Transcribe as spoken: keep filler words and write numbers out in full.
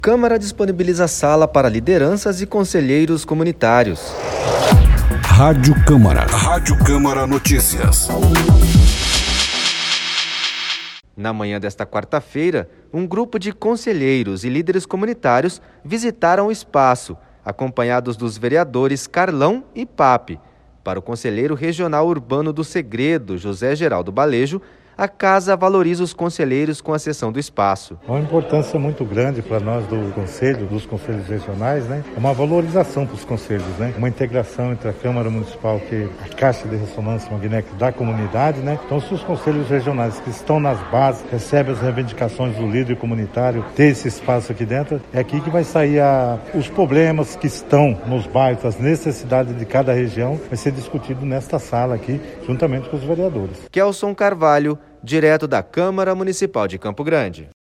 Câmara disponibiliza sala para lideranças e conselheiros comunitários. Rádio Câmara. Rádio Câmara Notícias. Na manhã desta quarta-feira, um grupo de conselheiros e líderes comunitários visitaram o espaço, acompanhados dos vereadores Carlão e Pape. Para o conselheiro regional urbano do Segredo, José Geraldo Balejo, a casa valoriza os conselheiros com a cessão do espaço. Uma importância muito grande para nós do Conselho, dos Conselhos Regionais, né? É uma valorização para os conselhos, né? Uma integração entre a Câmara Municipal, que é a Caixa de Ressonância Magnética da comunidade, né? Então, se os Conselhos Regionais que estão nas bases recebem as reivindicações do líder comunitário, ter esse espaço aqui dentro, é aqui que vai sair a, os problemas que estão nos bairros, as necessidades de cada região, vai ser discutido nesta sala aqui, juntamente com os vereadores. Kelson Carvalho, direto da Câmara Municipal de Campo Grande.